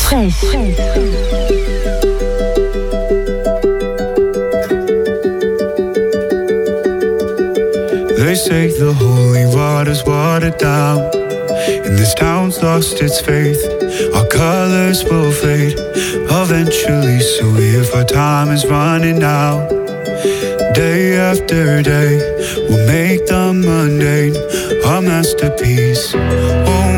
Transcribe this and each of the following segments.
They say the holy water's watered down, and this town's lost its faith. Our colors will fade eventually, so if our time is running out, day after day, we'll make the mundane our masterpiece. Oh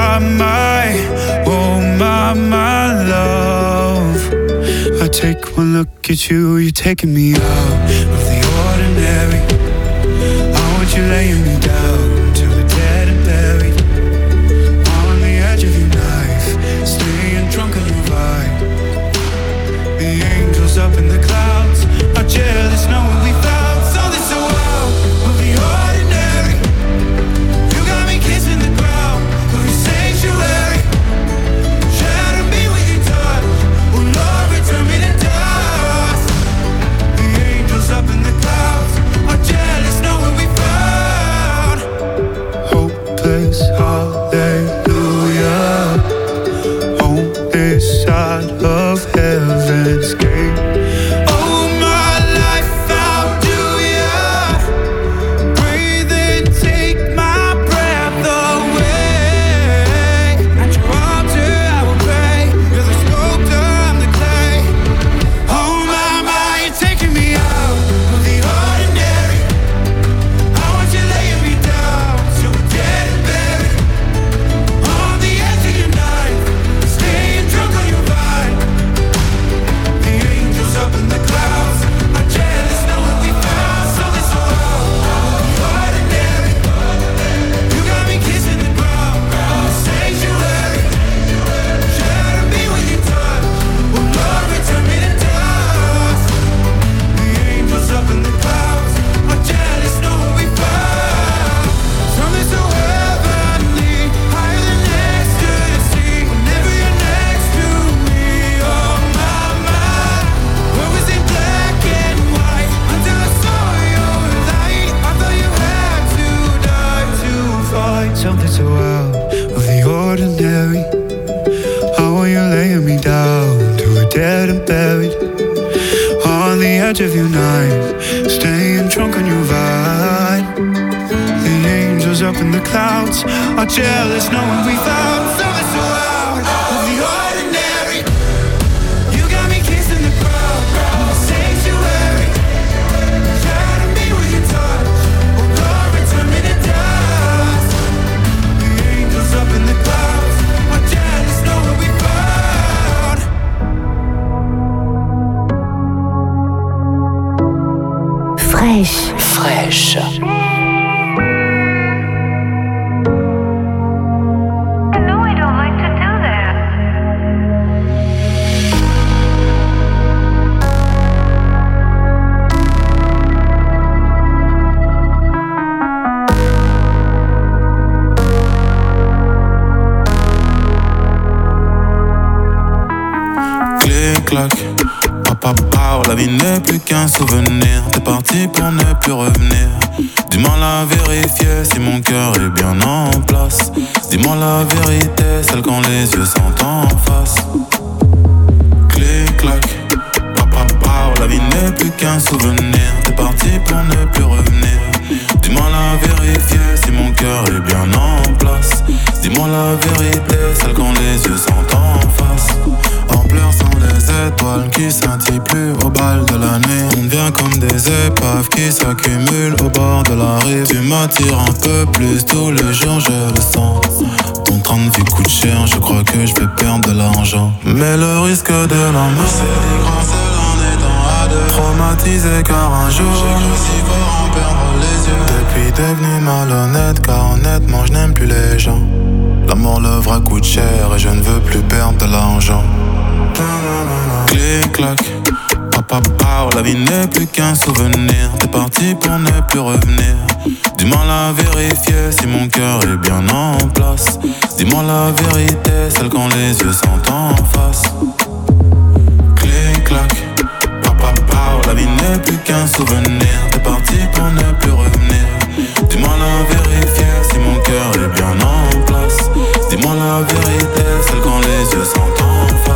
my love, I take one look at you, you're taking me out of the ordinary. I want you laying me down till we're dead and buried, on the edge of your knife, staying drunk on your vibe. The angels up in the clouds are jealous knowing we found something so out of the ordinary. You got me kissing the ground of your sanctuary. Shatter me with your touch, oh Lord, return me to dust. The angels up in the clouds are jealous knowing we found hopeless hallelujah on this side of heaven's gate. Oh my life, how do ya breathe and take my breath away? At your altar I will pray, you're the sculptor, I'm the clay. Oh my, you're taking me out of the ordinary. I want you laying me down till we're dead and buried, on the edge of your knife, staying drunk on your vine. The angels up in the clouds are jealous knowing we found something so out of the ordinary. You got me kissing the ground in the sanctuary. Shatter me with your touch, oh Lord, return me to dust. The angels up in the clouds are jealous knowing we found something so heavenly, higher than ecstasy. Whenever you're next to me, oh my, where was it black and white until I saw your light? I thought you had to die to fight something so out of the ordinary. How are you laying me down till we're dead and buried, on the edge of your knife, staying drunk on your vine. The angels up in the clouds are jealous knowing we found something so out of the ordinary. You got me kissing the ground in the sanctuary. Shatter me with your touch, oh Lord, return me to dust. The angels up in the clouds are jealous knowing we found. Fraîche. No, I don't like to do that. Clic-clac, papa, la vie n'est plus qu'un souvenir. T'es parti pour ne plus revenir. Dis-moi la vérité, si mon cœur est bien en place. Dis-moi la vérité, celle quand les yeux sont en face. Clic-clac, papa, la vie n'est plus qu'un souvenir. T'es parti pour ne plus revenir. Dis-moi la vérité, si mon cœur est bien en place. Dis-moi la vérité, celle quand les yeux sont en face. En pleurs sont les étoiles qui scintillent plus au bal de la nuit. On devient comme des épaves qui s'accumulent au bord de la rive. Tu m'attires un peu plus, tous les jours je le sens. Ton train de vie coûte cher, je crois que je vais perdre de l'argent. Mais le risque de l'amour, c'est des grands seuls en étant à deux. Traumatisé car un jour j'ai cru si fort en perdre les yeux. Depuis devenu malhonnête car honnêtement je n'aime plus les gens. L'amour, le vrai coûte cher et je ne veux plus perdre de l'argent. Clic-clac, papa, la vie n'est plus qu'un souvenir. T'es parti pour ne plus revenir. Dis-moi la vérité, si mon cœur est bien en place. Dis-moi la vérité, celle quand les yeux sont en face. Clic-clac, papa, la vie n'est plus qu'un souvenir. T'es parti pour ne plus revenir. Dis-moi la vérité, si mon cœur est bien en place. Dis-moi la vérité, celle quand les yeux sont en face.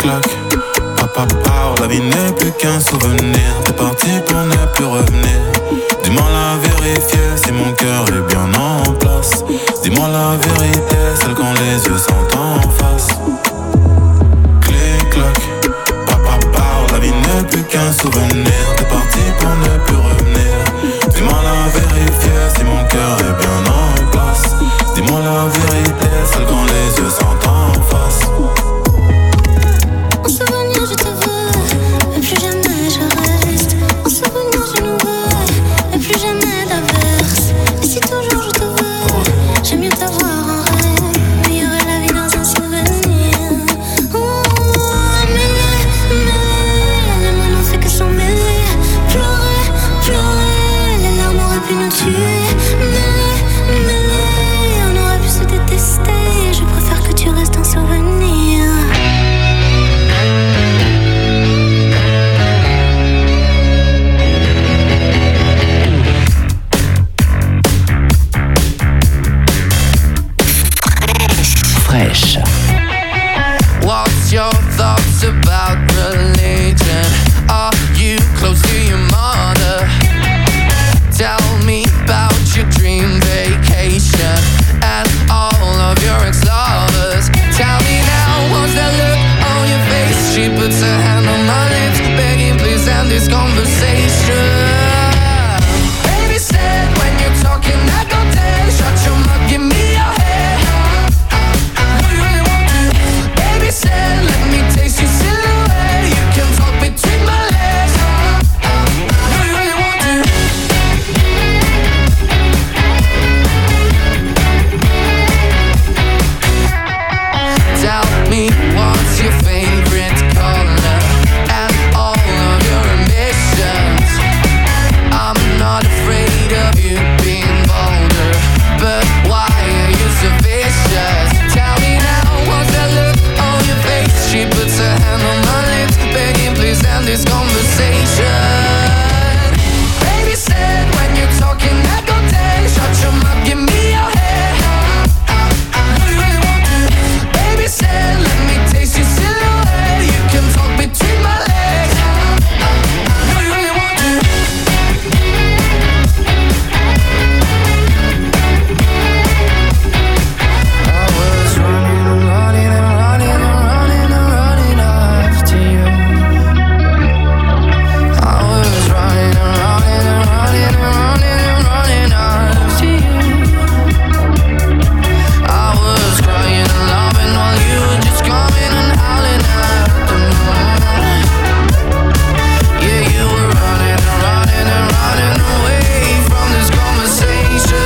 Clic-clac, papa part, la vie n'est plus qu'un souvenir. T'es parti pour ne plus revenir. Dis-moi la vérité, si mon cœur est bien en place. Dis-moi la vérité, celle quand les yeux sont en face. Clic-clac, papa part, la vie n'est plus qu'un souvenir. T'es parti pour ne plus revenir. Dis-moi la vérité, si mon cœur est bien en place. Dis-moi la vérité, celle quand les yeux sont en face. En souvenir je te veux, et plus jamais je reste. En souvenir je nous veux, et plus jamais d'averse. Et si toujours je te veux, j'aime mieux t'avoir en rêve. Meilleure la vie dans un souvenir. Les mots n'ont fait que s'emmêler. Pleurer, pleurer, les larmes auraient pu nous tuer. On aurait pu se détester. Je préfère que tu restes un souvenir. Fresh. What's your thoughts about religion? Are you close to your mother? Tell me about your dream vacation and all of your ex-lovers. Tell me now, what's that look on your face? She puts her hand on my lips, begging please end this conversation. Baby said when you're talking I go dead. Shut your mouth, give me your head. Baby said, let me taste your silhouette. You can talk between my legs. Do you really want to? Tell me what's your favorite color and all of your ambitions. I'm not afraid of you being bolder, but why are you so vicious? Tell me now, what's that look on your face? She puts her hand on my lips, begging please end this conversation. Baby said when you're talking I go dead. Shut your mouth, give me your head. Do you really want to? Baby said let me taste your silhouette. You can talk between my legs. Do you really want to? I was running and running and running and running and running after you. I was running and running and running and running and running after you. I was crying and loving while you were just coming and howling at the moon. Yeah, you were running and running and running away from this conversation.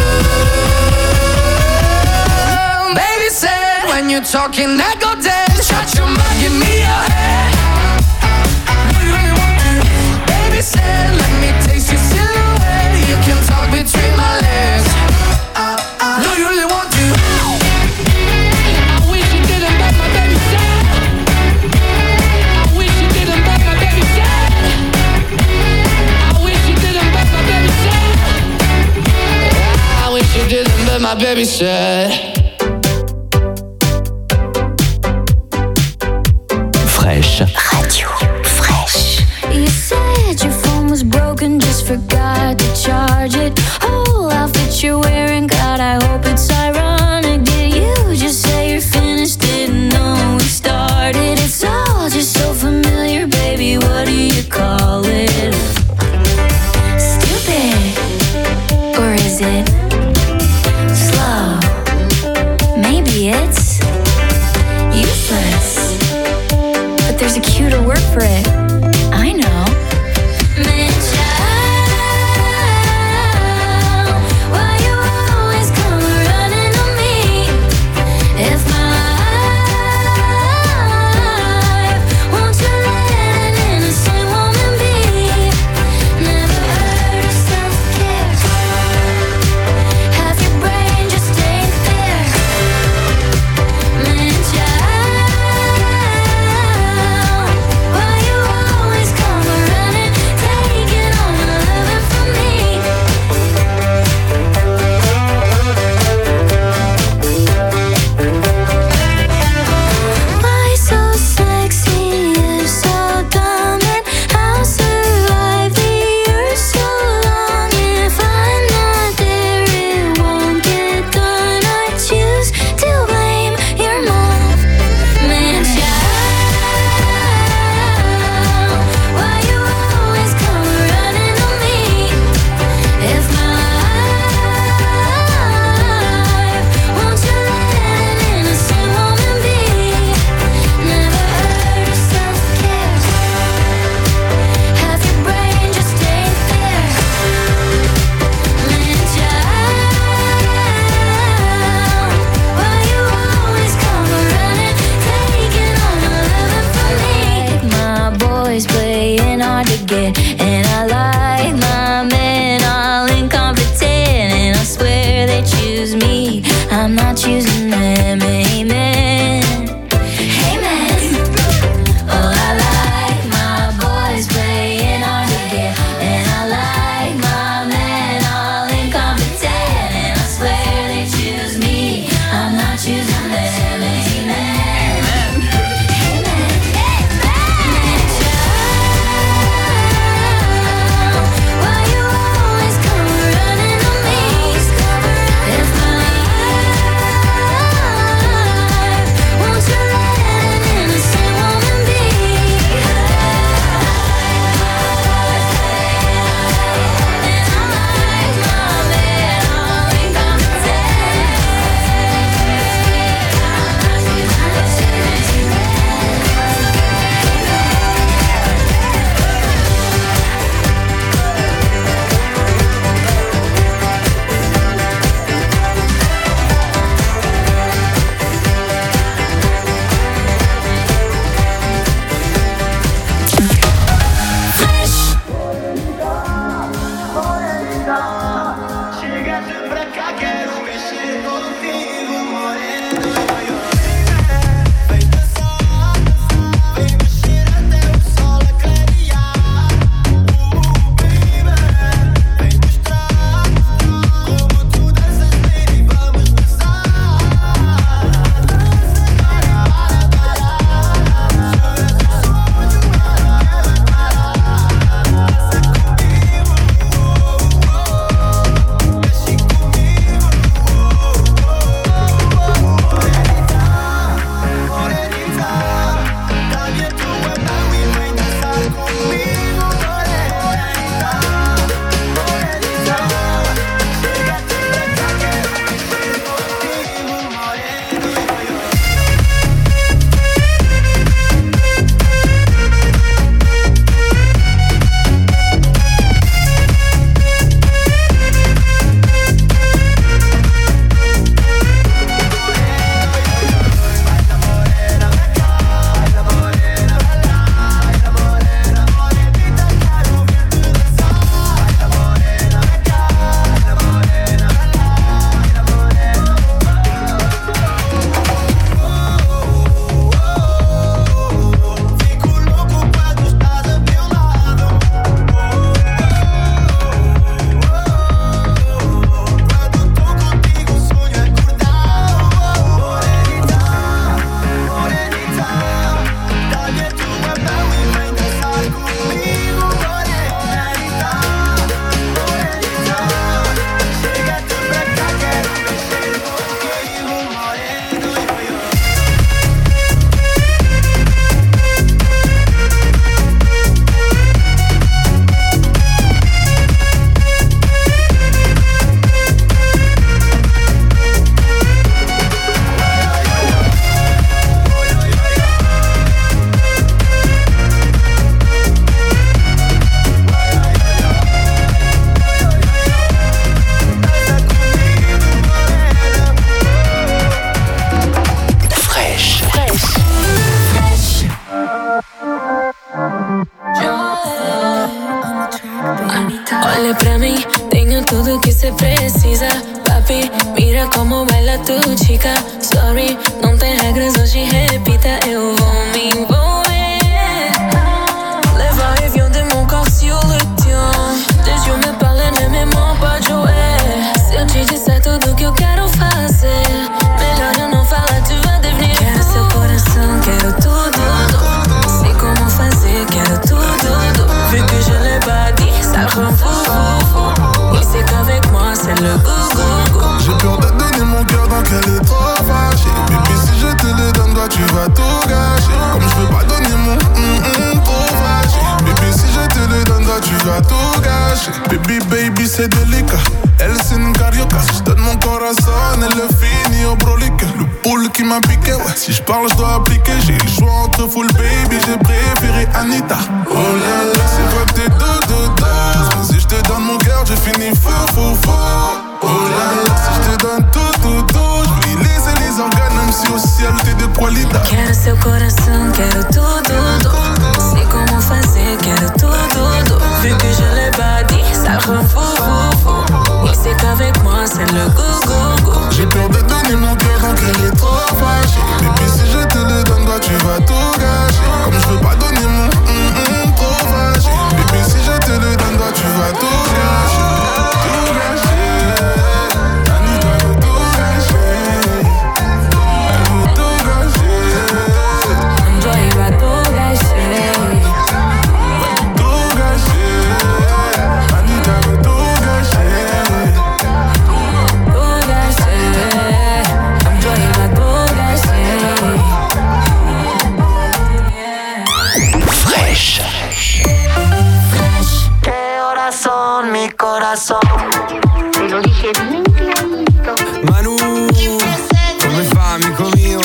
Baby said when you're talking I go dead. Shut your mouth, give me your head. Do you really want to? Baby said let me taste your silhouette. You can talk between my legs. Do you really want to? I wish you didn't, but my baby said. I wish you didn't, but my baby said. I wish you didn't, but my baby said. I wish you didn't, but my baby said. Fresh. Radio Fresh. You said your phone was broken, just forgot to charge it. Whole outfit you're wearing, God, I hope it's ironic. Did you just say you're finished? Didn't know we started. It's all just so familiar, baby. What do you call it? Stupid, or is it slow? Maybe it's useless. But there's a cuter word for it. I know. Man, child, why you always come running on me? If my life, won't you let an innocent woman be? Never heard of self-care. Half your brain just ain't there. Man, child, why you always come running m'a piqué, ouais. Si je parle, je dois appliquer. J'ai eu le choix entre full baby, j'ai préféré Anita. Oh là là, c'est pas que t'es dos. Si je te donne mon cœur, je finis faux. Oh là là, si je te donne tout. Je vais laisser les organes, même si au ciel t'es de qualidade. Quero seu coração, quero tudo. Sei como fazer, quero tudo. Vu que je l'ai pas dit, ça rend fou. Et c'est qu'avec moi, c'est le go. J'ai peur de donner mon cœur, donc elle est trop fâchée. Et puis si je te le donne, toi tu vas tout gâcher. Comme je veux pas donner mon trop fâché. Et puis si je te le donne, toi tu vas tout gâcher. Tout gâcher. Anita veut tout gâcher. Elle veut tout gâcher. Toi, il va tout gâcher. Tout gâcher. Anita veut tout gâcher. Tout gâcher. Toi, il va tout gâcher. Fresh. ¿Qué horas son, mi corazón? Te lo dije bien clarito. Manu, come fa, amico mio?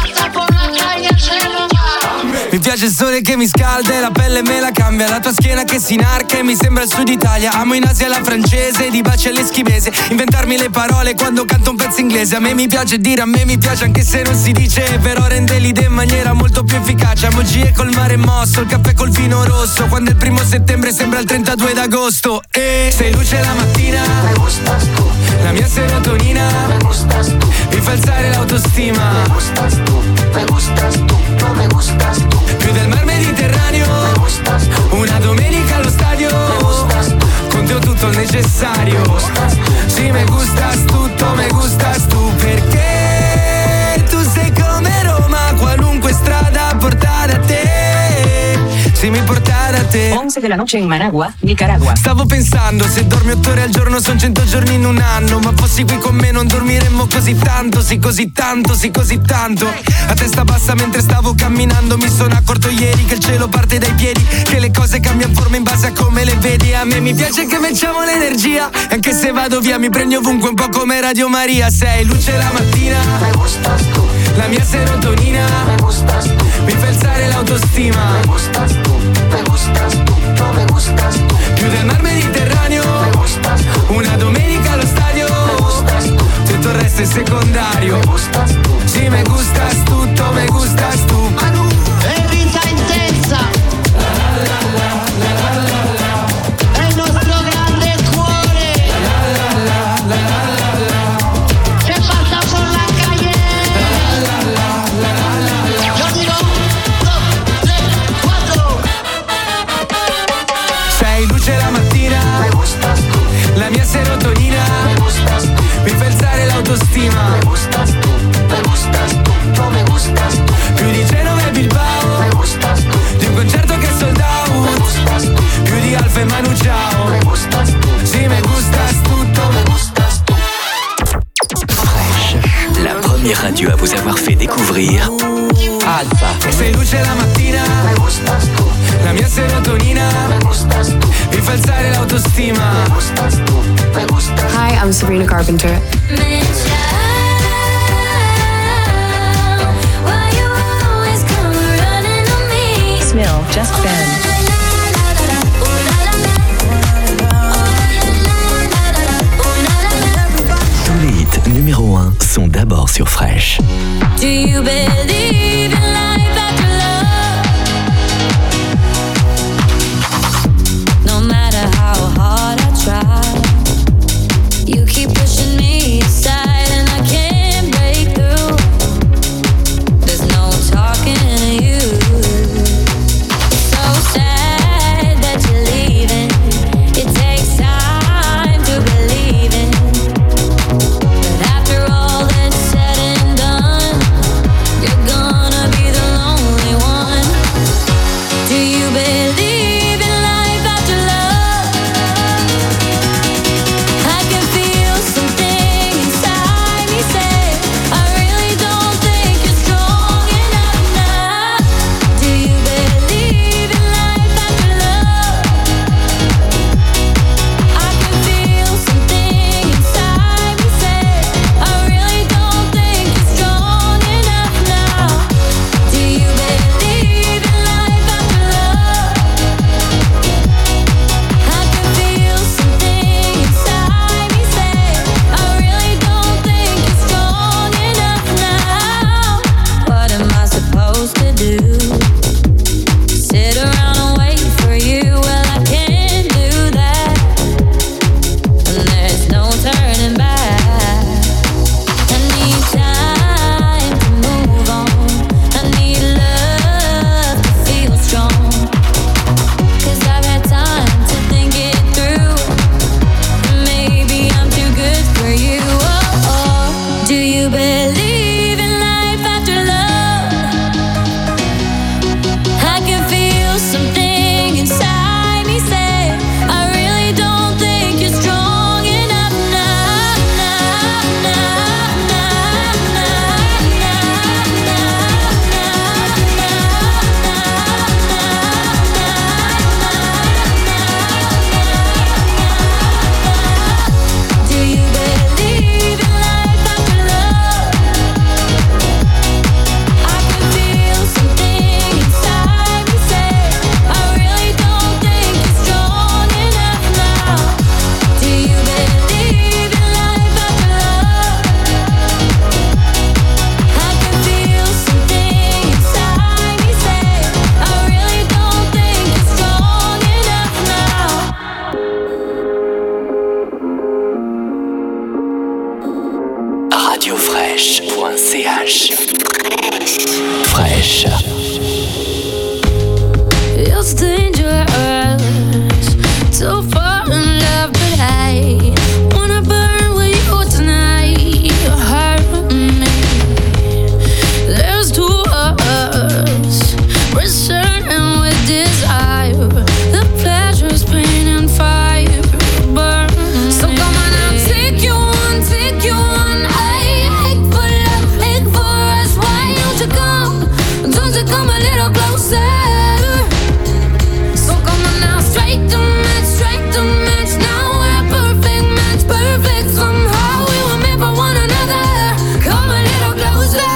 Mi piace il sole che mi scalda e la pelle me la cambia. La tua schiena che si inarca e mi sembra il sud Italia. Amo in Asia la francese, di baci all'eschimese. Inventarmi le parole quando canto un pezzo inglese. A me mi piace dire, a me mi piace anche se non si dice. Però rende l'idea in maniera molto più efficace. Emoji col mare mosso, il caffè col vino rosso. Quando è il 1 settembre sembra il 32 d'agosto. E sei luce la mattina, Me gustas tú, la mia serotonina me gustas tú, mi fa alzare l'autostima. me gustas tú, me gustas tú, no me gustas tú, Più del mar Mediterraneo, me gustas tú, una domenica allo stadio. Con te ho tutto il necessario. Sì, me gustas tutto, me gustas tu. Perché tu sei come Roma, qualunque strada porta da te. Sì, mi porta da te. 11 de la noche en Managua, Nicaragua. Stavo pensando, se dormi 8 ore al giorno son 100 giorni in un anno. Ma fossi qui con me non dormiremmo così tanto. Sì, così tanto, sì, così tanto. A testa bassa mentre stavo camminando mi sono accorto ieri che il cielo parte dai piedi, che le cose cambiano forma in base a come le vedi. A me mi piace che facciamo l'energia, anche se vado via mi prendi ovunque un po' come Radio Maria. Sei luce la mattina, me gustas tú, la mia serotonina me gustas tú, mi fa alzare l'autostima. me gustas tú, no me gustas tú, Più del mar Mediterraneo, me gustas tú, una domenica allo stadio. me gustas tú, Tutto il resto è secondario. me gustas tú. Sì, me gustas tutto, me gustas tu. È vita intensa. È il nostro grande cuore. Che passa por la calle. Yo digo 1, 2, 3, 4. Sei luce la mattina, Me gustas tú, la mia serotonina me gustas tú, mi fa alzare l'autostima. me gustas tú, no me gustas tú, Più di Genova e Bilbao, me gustas tú, di un concerto che è sold me out. gustas tú, Più di Alfa e Manu Ciao. me gustas tú, Sì, me gustas tutto, me gustas tú. Fresh. La première radio à vous avoir fait découvrir Alpha. Sei luce la mattina, Me gustas tú, la mia serotonina me gustas tú, mi fa alzare l'autostima. me gustas tú, me gustas. Hi, I'm Sabrina Carpenter. Why you always come running on me? Smell, Just Ben. Tous les hits numéro 1 sont d'abord sur Fresh. Do you believe in life after love? No matter how hard I try, you keep pushing me aside and I can't break through. There's no talking to you. So sad that you're leaving. It takes time to believe in. But after all that's said and done, you're gonna be the desire. The pleasure's pain and fire burn. So come on, I'll take you on, take you on. Ache for love, ache for us. Why don't you come? Don't you come a little closer? So come on now, strike the match, strike the match. Now we're a perfect match, perfect somehow. We were meant for one another. Come a little closer.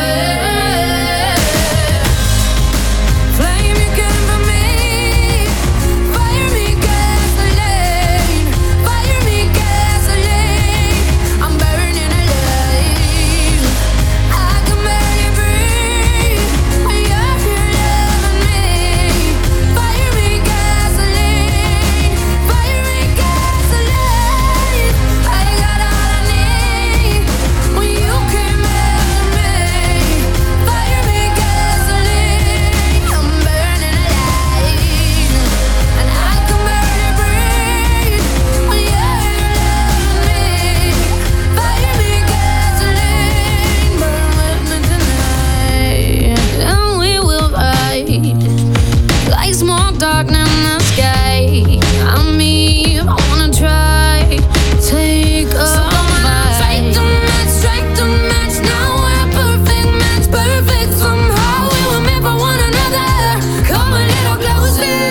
Flame you came for me. Fire me gasoline. Fire me gasoline. I'm burning alive. I can barely breathe when you're here loving me. Fire me gasoline. Fire me gasoline. I got all I need when you came after me. Fire me gasoline. I'm burning alive, and I can barely breathe when you're loving me. Fire me gasoline. Burn with me tonight, and we will ride like smoke dark in the sky. I mean, I wanna try, take a bite. Strike the match, now we're a perfect match, perfect somehow. We were meant for one another. Come a little closer.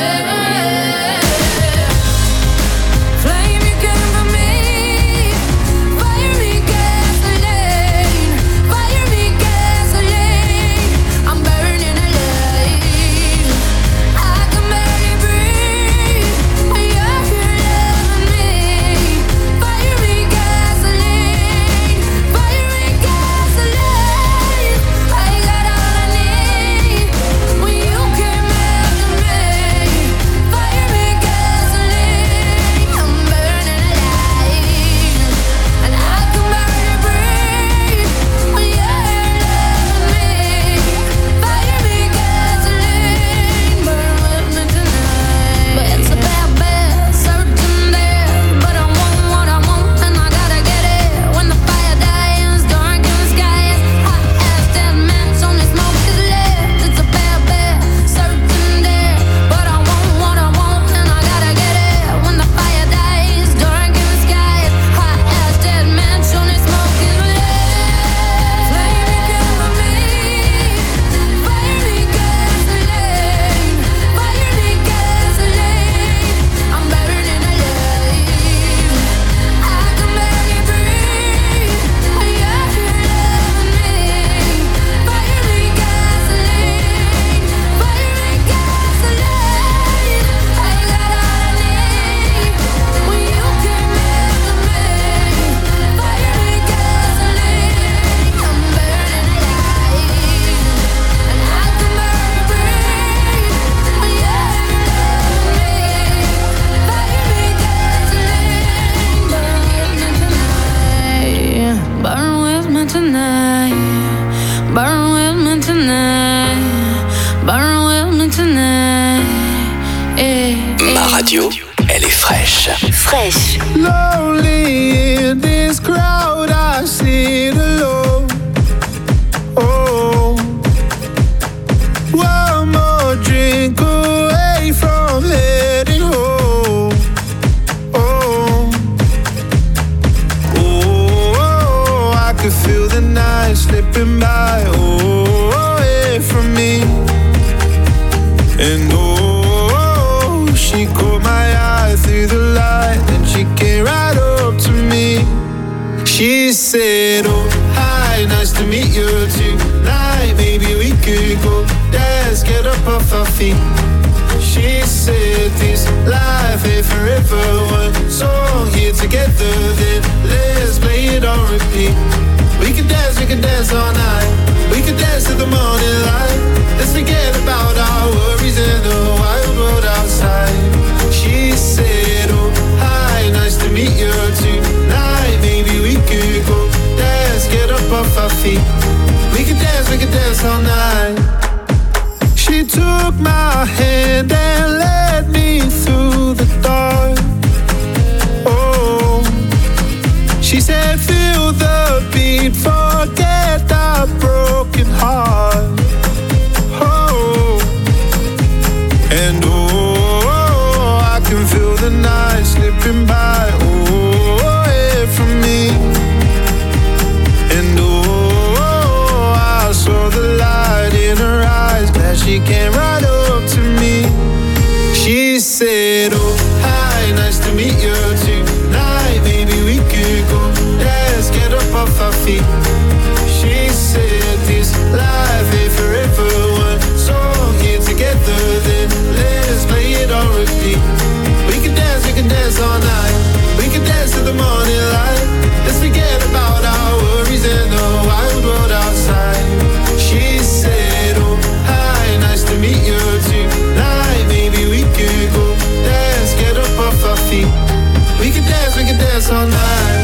Flame you came for me. Fire me gasoline. Fire me gasoline. I'm burning alive. I can barely breathe when you're here loving me. Fire me gasoline. Fire me gasoline. I got all I need when you came after me. Fire me gasoline. I'm burning alive, and I can barely breathe when you're loving me. Fire me gasoline. Burn with me tonight. But it's a bad, certain there. But I want what I want, and I gotta get it. When the fire dies, dark in the sky is hot as that match, only smoke is left. It's a bad, certain there. But I want what I want, and I gotta get it. When the fire dies, dark in the sky is hot as that match, only smoke is left. Flame you came for me. Fire me gasoline. Fire me gasoline. I'm burning alive. I can barely breathe when you're here loving me. Fire me gasoline. Fire me gasoline. I got all I need when you came after me. Fire me gasoline. I'm burning alive, and I can barely breathe when you're loving me. Fire me gasoline. Burn with me tonight. Burn with me tonight. Burn with me tonight. Burn with me tonight. Ma radio, elle est fraîche. Fresh. Lonely in this crowd, I sit alone. Oh, one more drink away from heading home. Oh, oh, I could feel the night slipping by. Oh, away from me. And oh, she caught my eye through the light, and she came right up to me. She said, oh, hi, nice to meet you tonight. Maybe we could go dance, get up off our feet. She said, this life ain't forever. One song here together, then let's play it on repeat. We can dance all night. We can dance to the morning light. Let's forget about our worries and the wild world outside. She said, oh, hi, nice to meet you tonight. Maybe we could go dance, get up off our feet. We can dance all night. She took my hand and led me through the dark. Oh, she said, feel the beat, forget our broken heart. Oh, And I can feel the night slipping by, away from me. And I saw the light in her eyes, glad she came right up to me. She said, oh, hi, nice to meet you tonight. Maybe we could go, let's get up off our feet. She said, this life ain't forever, one song here together, then let's play it on repeat. We can dance all night. We can dance to the morning light. Let's forget about our worries and the wild world outside. She said, oh, hi, nice to meet you tonight. Maybe we could go, let's get up off our feet. We can dance all night.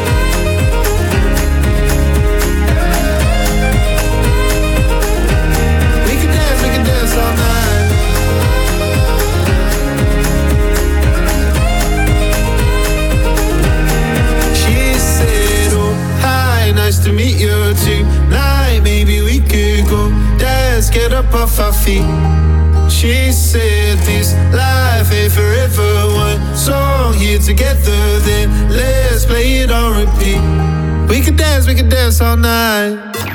We can dance all night. She said, oh, hi, nice to meet you tonight. Maybe we could go, let's get up off our feet. She said this life ain't forever, one song here together, then let's play it on repeat. We can dance all night.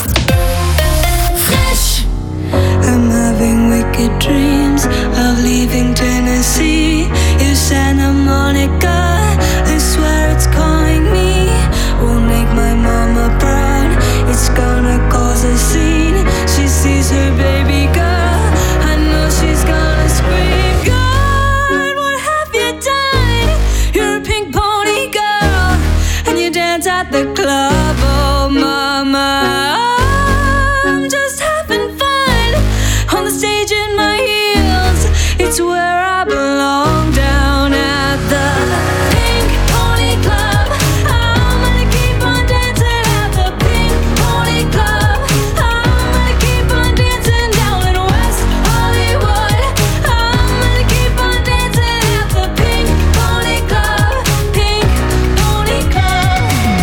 Fresh. I'm having wicked dreams of leaving Tennessee. You Santa Monica, I swear it's calling me. Will make my mama proud, it's gonna cause a scene. She sees her baby girl, I know she's gonna scream. God, what have you done? You're a pink pony girl, and you dance at the club, oh mama. I'm just having fun on the stage in my heels. It's where I belong, down at the Pink Pony Club. I'm gonna keep on dancing at the Pink Pony Club. I'm gonna keep on dancing down in West Hollywood. I'm gonna keep on dancing at the Pink Pony Club. Pink Pony Club.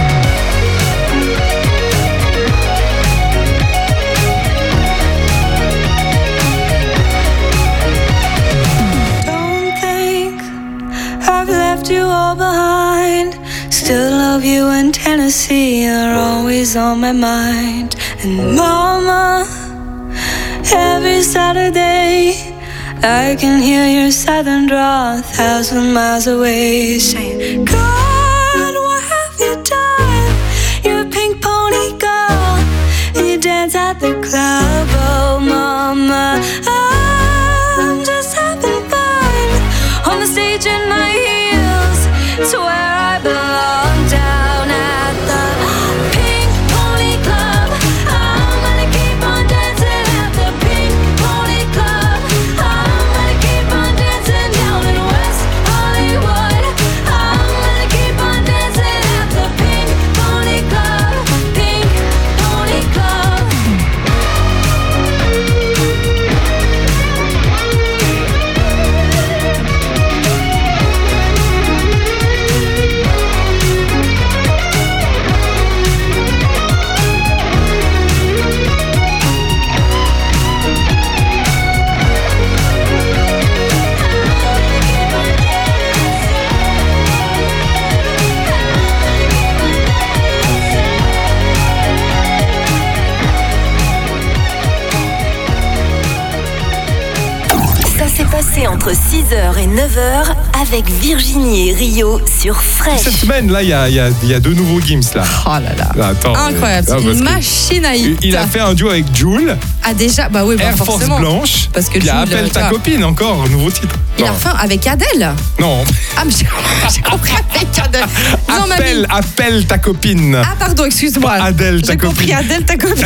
Don't think I've left you all behind. Still love you in Tennessee, you're always on my mind. And mama, every Saturday I can hear your southern drawl 1,000 miles away, saying, God, what have you done? You're a pink pony girl, and you dance at the club, oh mama. I'm just having fun on the stage in my heels. It's where I belong, down at the Pink Pony Club. I'm gonna keep on dancing at the Pink Pony Club. I'm gonna keep on dancing down in West Hollywood. I'm gonna keep on dancing at the Pink Pony Club. Pink Pony Club. Ça s'est passé entre 6h et 9h avec Virginie et Rio sur Fresh. Cette semaine, là, il y a deux nouveaux Gims, là. Oh là là. Attends, incroyable, c'est une machine à hit. Il a fait un duo avec Jul. Ah déjà, bah oui, bah Air forcément. Force Blanche. Parce que il y a Jul, Appelle ta tu vois. copine, encore, un nouveau titre. Il a refait avec Adèle. Non. Ah, mais j'ai compris avec Adèle. Non, mamie. Appelle ta copine. Ah, pardon, excuse-moi. Pas Adèle, ta J'ai compris copine. Adèle, ta copine.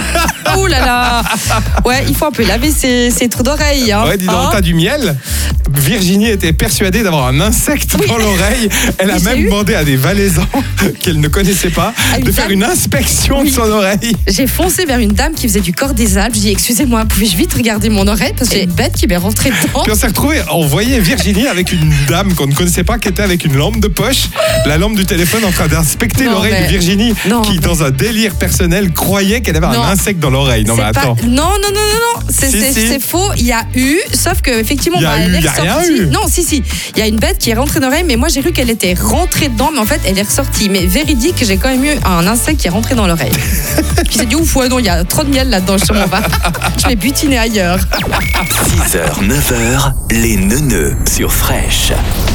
Ouh là là. Ouais, il faut un peu laver ses trous d'oreilles. Hein. Ouais, dis donc, t'as du miel? Virginie était persuadée d'avoir un insecte dans l'oreille. Elle a même demandé à des valaisans qu'elle ne connaissait pas de faire une inspection de son oreille. J'ai foncé vers une dame qui faisait du corps des Alpes. J'ai dit, excusez-moi, pouvez-je vite regarder mon oreille parce qu'il y a une bête qui m'est rentrée dedans. Puis on s'est retrouvés, on voyait Virginie avec une dame qu'on ne connaissait pas qui était avec une lampe de poche, la lampe du téléphone en train d'inspecter l'oreille de Virginie qui, dans un délire personnel, croyait qu'elle avait un insecte dans l'oreille. Non, mais attends. Non. C'est faux. Il y a eu, sauf que effectivement, il y a rien eu. Non, si. Il y a une bête qui est rentrée dans l'oreille, mais moi j'ai cru qu'elle était rentrée dedans, mais en fait elle est ressortie. Mais véridique, j'ai quand même eu un insecte qui est rentré dans l'oreille. Puis j'ai dit ouf, ouais, non, il y a trop de miel là-dedans, je m'en vais. Je vais butiner ailleurs. 6h, 9h, les neuneux sur Fresh.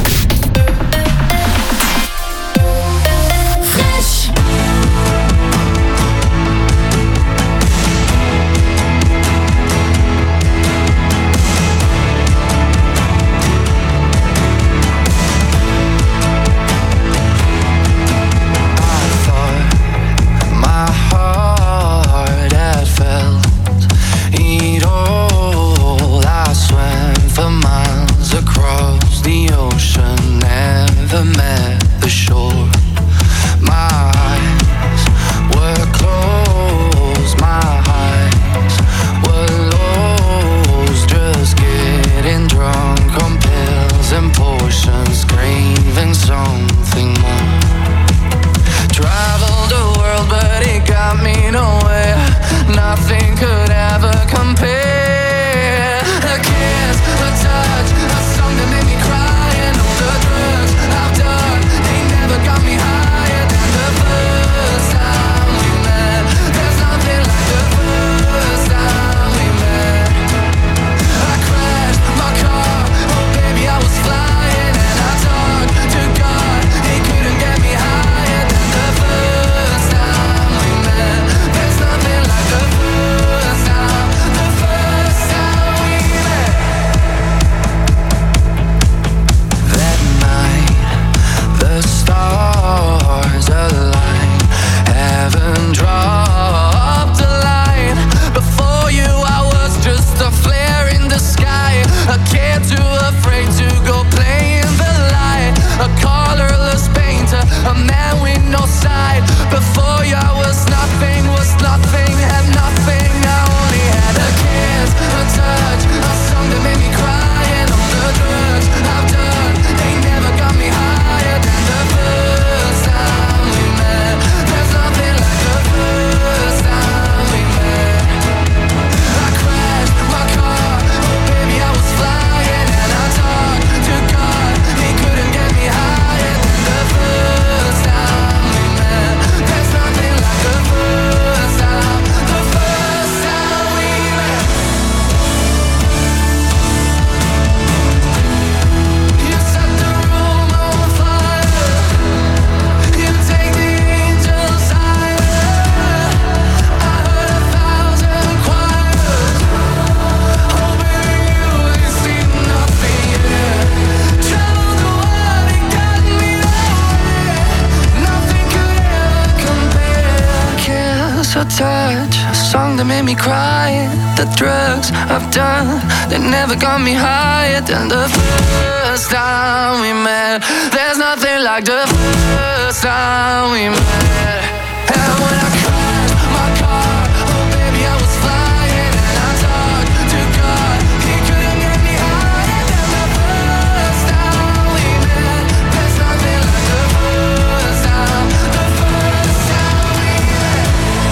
me cry. The drugs I've done, they never got me higher than the first time we met. There's nothing like the first time we met. And when I crashed my car, oh baby I was flying. And I talked to God, he couldn't get me higher than the first time we met. There's nothing like the first time, the first time we met.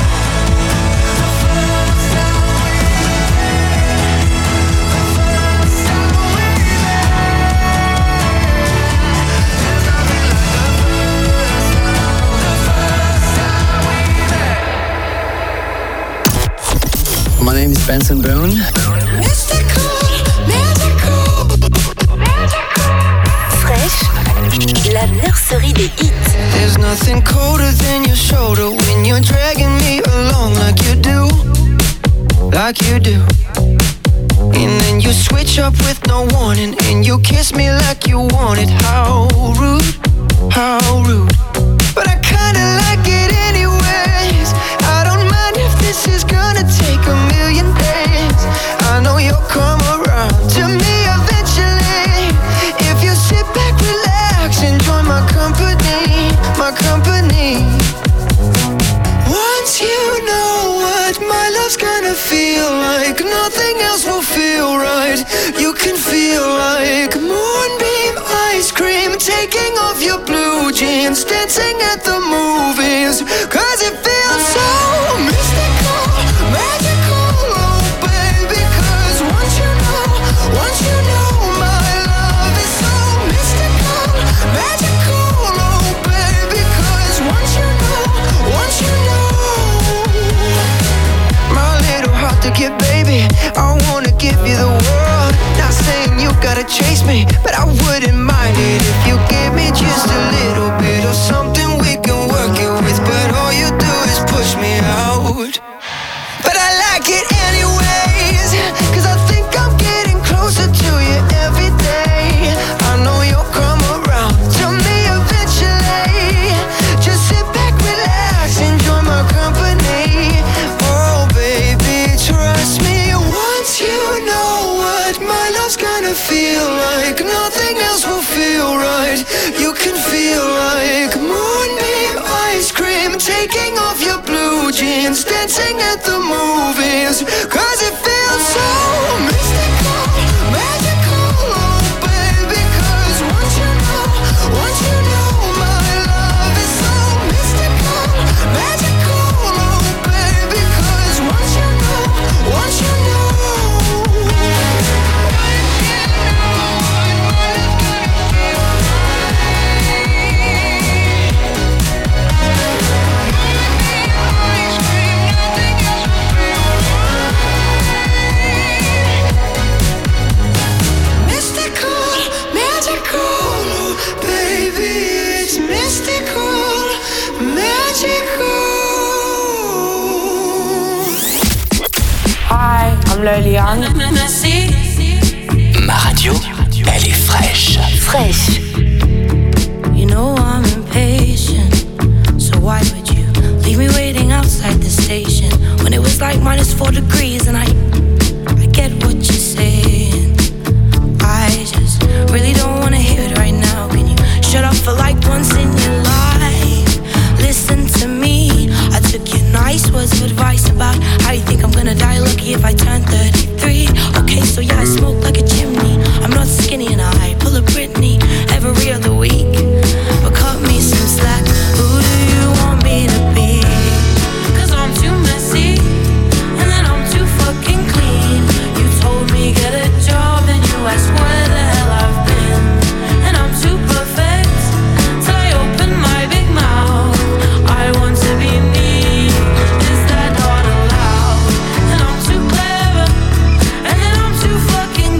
The first time we met. The first time we My name is Benson Boone. Fresh, la nurserie des hits. There's nothing colder than your shoulder when you're dragging me along like you do. Like you do. And then you switch up with no warning and you kiss me like you want it. How rude, how rude. But I kinda like it anyways. I don't mind if this is gonna take a million days. I know you'll come around to me eventually. jeans, dancing at the movies. Cause it feels so mystical, magical, oh baby. Cause once you know my love is so mystical, magical, oh baby. Cause once you know my little heart to get, baby, I wanna give you the world. Not saying you gotta chase me, but I wouldn't mind it if you give me just a little bit of something we can work it with. But all you do is push me out. But I like it anyways, cause I think I'm getting closer to you every day. I know you'll come around to me eventually. Just sit back, relax, enjoy my company. Oh baby, trust me, once you know what my love's gonna feel like, nothing else will feel right. You can feel like moonbeam ice cream, taking off your blue jeans, dancing at the movies. Cause it feels so mystical, magical, oh baby. Cause once you know my love is so mystical, magical, oh baby. Cause once you know Leliane. Ma radio, elle est fraîche. Fraîche. You know I'm impatient, so why would you leave me waiting outside the station when it was like -4 degrees? And I get what you're saying. I just really don't wanna hear it right now. Can you shut up for like once in your life? Listen to me. I took your nice words of advice about how you think I'm gonna die lucky if I turn 33. Okay, so yeah, I smoke like a chimney. I'm not skinny and I pull a Britney every other week. But cut me some slack. Who do you want me to be? Cause I'm too messy and then I'm too fucking clean. You told me get a job and you asked where the hell I've been. And I'm too perfect till I open my big mouth. I want to be me. Is that not allowed? And I'm too clever and then I'm too fucking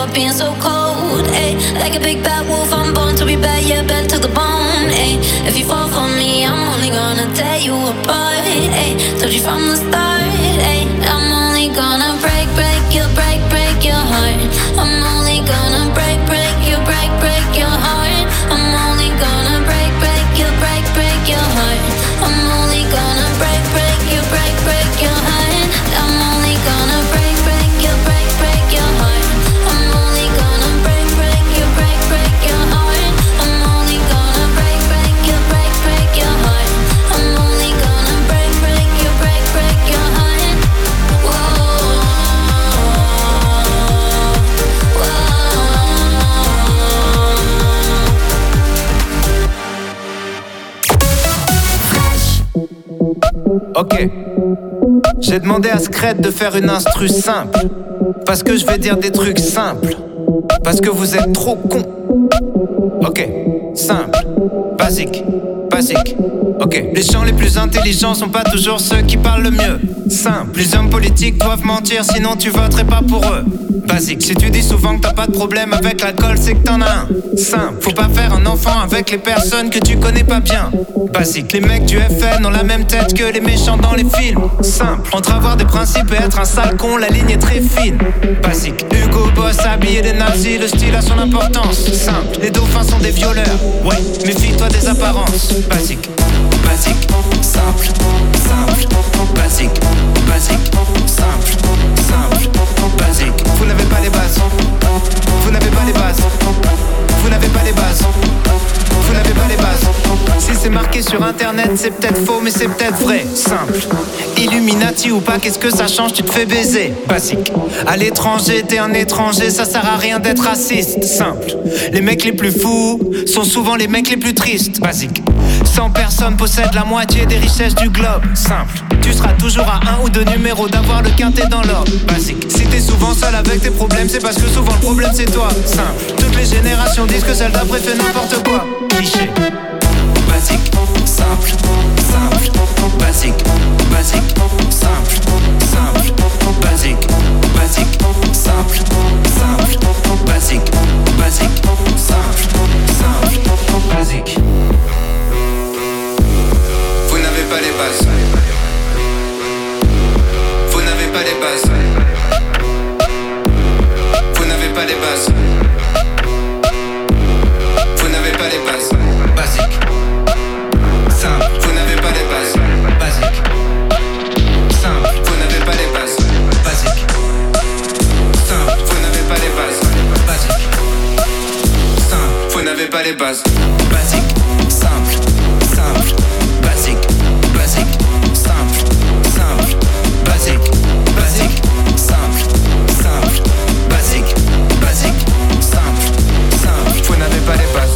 for being so cold, ayy. Like a big bad wolf, I'm born to be bad, yeah, bad to the bone, ayy. If you fall for me, I'm only gonna tear you apart, ayy. Told you from the start, ayy. I'm only gonna break your heart. I'm only gonna break your heart. I'm only gonna break your heart. I'm only gonna break your heart. I'm only gonna break your heart. I'm only gonna break your heart. I'm only gonna break your heart. I'm only gonna break your heart. Ok, j'ai demandé à Scred de faire une instru simple. Parce que je vais dire des trucs simples. Parce que vous êtes trop cons. Ok, simple, basique. Ok, les gens les plus intelligents sont pas toujours ceux qui parlent le mieux. Simple, les hommes politiques doivent mentir, sinon tu voterais pas pour eux. Basique, si tu dis souvent que t'as pas de problème avec l'alcool, c'est que t'en as un. Simple, faut pas faire un enfant avec les personnes que tu connais pas bien. Basique, les mecs du FN ont la même tête que les méchants dans les films. Simple, entre avoir des principes et être un sale con, la ligne est très fine. Basique, Hugo Boss habillé des nazis, le style a son importance. Simple, les dauphins sont des violeurs. Ouais, méfie-toi des apparences. Basique, simple, basique, simple, basique. Vous n'avez pas les bases. Vous n'avez pas les bases. Vous n'avez pas les bases. Vous n'avez pas les bases. Si c'est marqué sur internet, c'est peut-être faux, mais c'est peut-être vrai. Simple. Illuminati ou pas, qu'est-ce que ça change? Tu te fais baiser. Basique. À l'étranger, t'es un étranger, ça sert à rien d'être raciste. Simple. Les mecs les plus fous sont souvent les mecs les plus tristes. Basique. 100 personnes possèdent la moitié des richesses du globe. Simple. Tu seras toujours à 1 ou 2 numéros d'avoir le quintet dans l'ordre. Basique. Si t'es souvent seul avec tes problèmes, c'est parce que souvent le problème c'est toi. Simple. Toutes les générations disent que celle d'après fait n'importe quoi. Cliché. Basique, simple, basique, simple, basique, simple, basique, simple, basique. Vous n'avez pas les bases. Vous n'avez pas les bases. Vous n'avez pas les bases. Vous n'avez pas les bases. Basique. Simple. Vous n'avez pas les bases. Basique. Simple. Vous n'avez pas les bases. Basique. Simple. Vous n'avez pas les bases. Basique. Simple. Vous n'avez pas les bases. Basique. Simple. Basique. Simple. Basique. Simple. Basique. Simple. Vous n'avez pas les bases.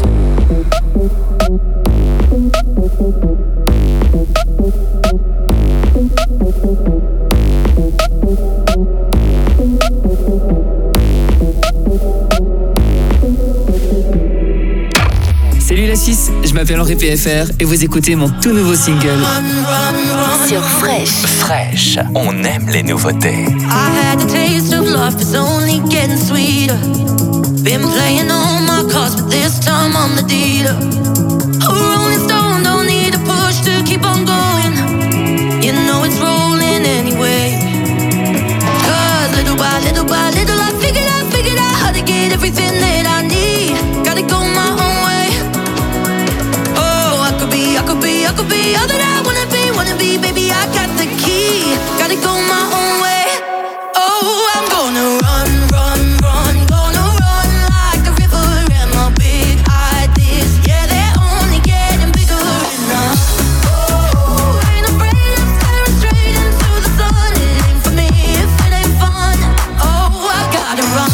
Salut la 6, je m'appelle Henri PFR et vous écoutez mon tout nouveau single sur Fresh, on aime les nouveautés. I had the taste of love, it's only getting sweeter. Been playing all my cards, but this time I'm the dealer. A rolling stone, don't need a push to keep on going. You know it's rolling anyway. Cause little by little I figured out how to get everything that I need. Gotta go my own way. Oh, I could be all that I wanna be, baby, I got the key. Gotta go my own way. Oh, I'm gonna run, gonna run like the river. And my big ideas, yeah, they're only getting bigger enough. Oh, I ain't afraid of staring straight into the sun. It ain't for me if it ain't fun. Oh, I gotta run.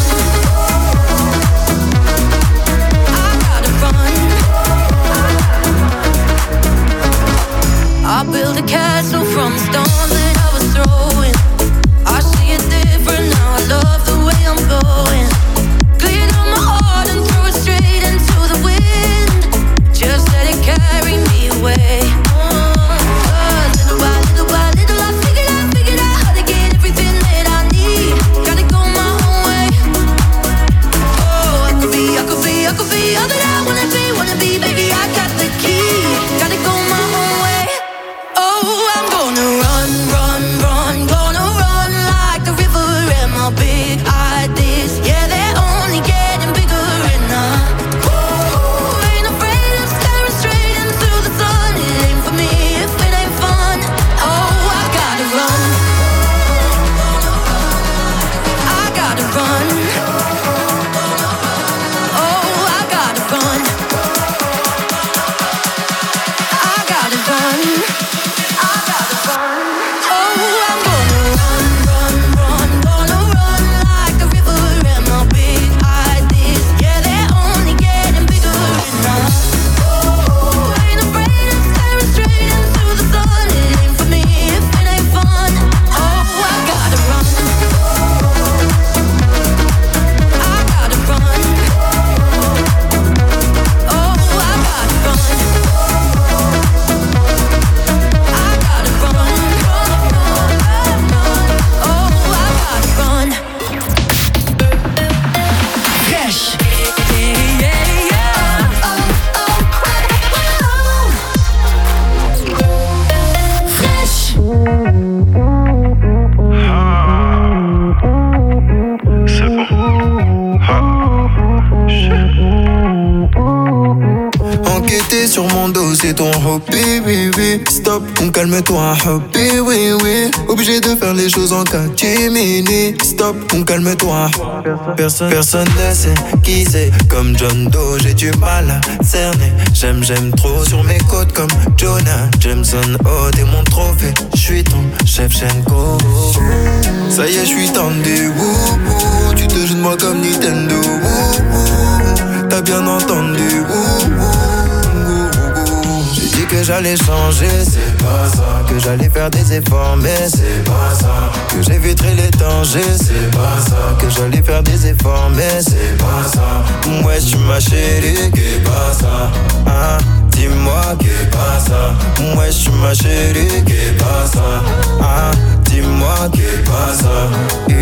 enquêter sur mon dos, c'est ton hobby, oui, oui. Stop, calme-toi, hobby, oui, oui. Obligé de faire les choses en catimini. Stop, calme-toi. Personne ne sait qui c'est. Comme John Doe, j'ai du mal à cerner. J'aime trop sur mes côtes comme Jonah Jameson. Oh, t'es mon trophée, j'suis ton Shevchenko. Ça y est, j'suis tendu, wouhou. Tu te joues de moi comme Nintendo, wouhou. T'as bien entendu, wouhou. J'ai dit que j'allais changer, c'est pas ça. Que j'allais faire des efforts, mais c'est pas ça. Que j'éviterai les dangers, c'est pas ça. Que j'allais faire des efforts, mais c'est pas ça. Ouais, tu ma chérie, qu'est pas ça. Hein? Dis-moi qu'est pas ça. Ouais, tu ma chérie, qu'est pas ça. Hein? Dis-moi qu'est pas ça.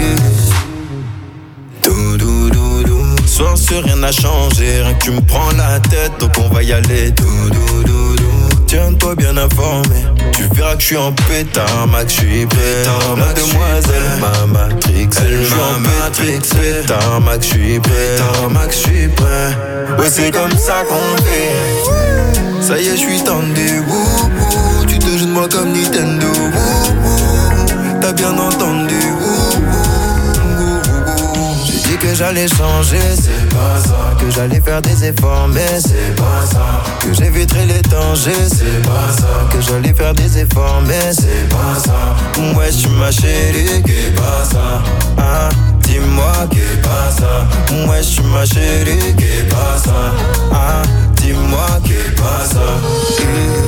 Soir sur rien n'a changé, rien que tu me prends la tête, donc on va y aller. Tiens-toi bien informé, tu verras que je suis en pétard, Max, je suis prêt. Mademoiselle, ma Matrix, elle joue en Matrix. Pétard, Max, je suis prêt. Max, je suis prêt. Ouais, c'est comme ça qu'on fait. Ça y est, je suis tendu, wouhou. Tu te joues de moi comme Nintendo, wouhou. T'as bien entendu, wouhou. J'ai dit que j'allais changer, c'est pas ça. Que j'allais faire des efforts, mais c'est pas ça. Que j'éviterai les dangers, c'est pas ça. Que j'allais faire des efforts, mais c'est pas ça. Ouais, tu ma chérie, qu'est pas ça. Hein? Dis-moi qu'est pas ça. Ouais, tu ma chérie, qu'est pas ça. Hein? Dis-moi qu'est pas ça.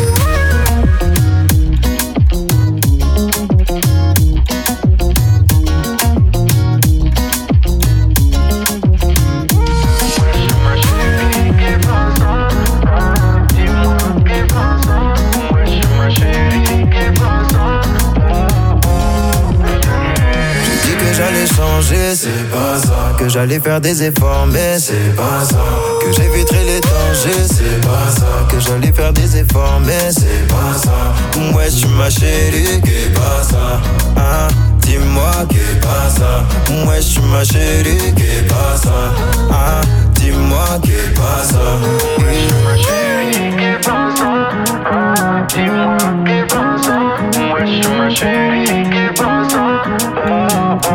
C'est pas ça. Que j'allais faire des efforts, mais c'est pas ça. Que j'éviterai les dangers, c'est pas ça. Que j'allais faire des efforts, mais c'est pas ça. Ouais, tu ma chérie, qu'est pas ça. Hein? Dis-moi qu'est pas ça. Ouais, tu ma chérie, qu'est pas ça. Hein? Dis-moi qu'est pas ça. Ouais, tu ma chérie, qu'est pas ça. Dis-moi qu'est pas ça. Ouais, tu ma chérie, qu'est pas ça.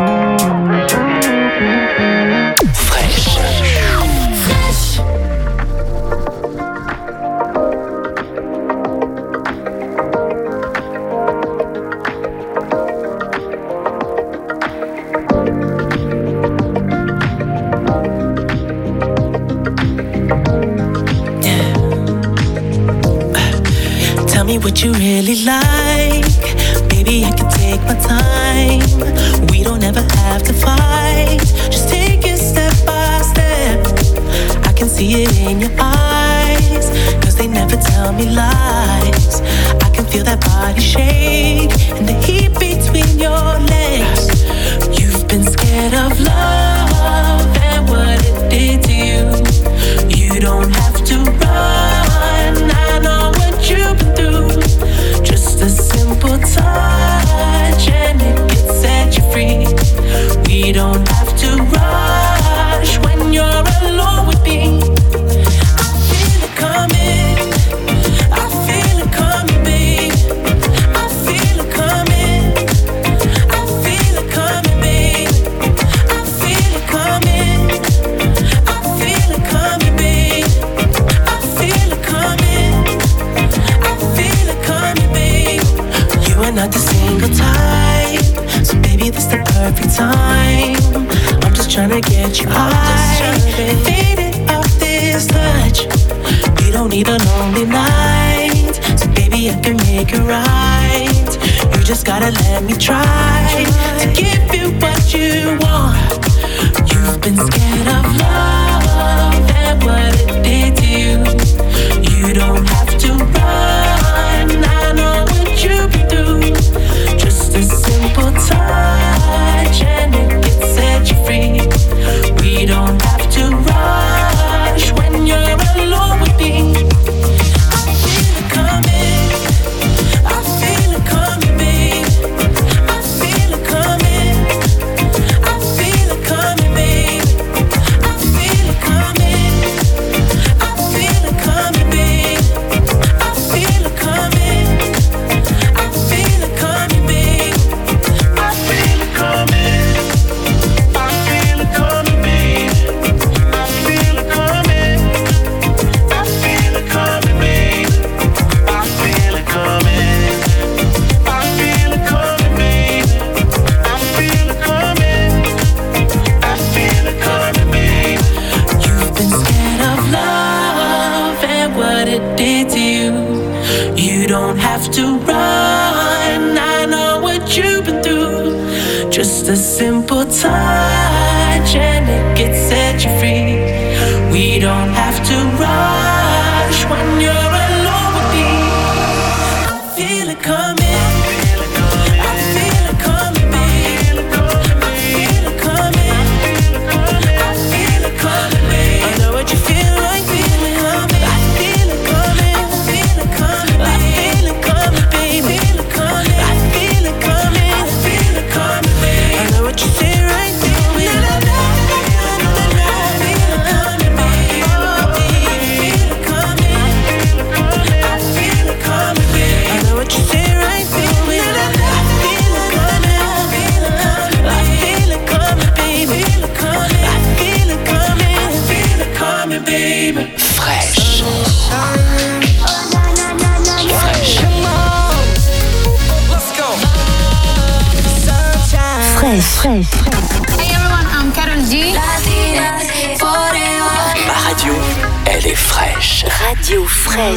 What you really like, baby, I can take my time. We don't ever have to fight. Just take it step by step. I can see it in your eyes, cause they never tell me lies. I can feel that body shake and the heat between your legs. You've been scared of love and what it did to you. You don't have to run, I know what you've been through. Just a simple touch and it can set you free. We don't have to rush when you're alone with me. I feel it coming, I feel it coming, babe. I feel it coming, I feel it coming, babe. I feel it coming, I feel it coming, babe. I feel it coming, I feel it coming, babe. You are not the single type, so baby, this the perfect time. I'm just tryna get you high, faded off this touch. We don't need a lonely night, so baby, I can make it right. You just gotta let me try to give you what you want. You've been scared of love and what it did to you. You don't have to run, I know what you've been through. Just a simple touch and it can set you free. We don't have to rush when you're alone with me. I feel it coming, I feel it coming, babe. I feel it coming, I feel it coming, babe. I feel it coming, I feel it coming, babe. don't have to run. I know what you've been through. Just a simple touch and it can set you free. We don't have to rush when you're alone with me. I feel it coming. Fresh. Hey everyone, I'm Karol G. Ma radio, elle est fraîche. Radio fraîche.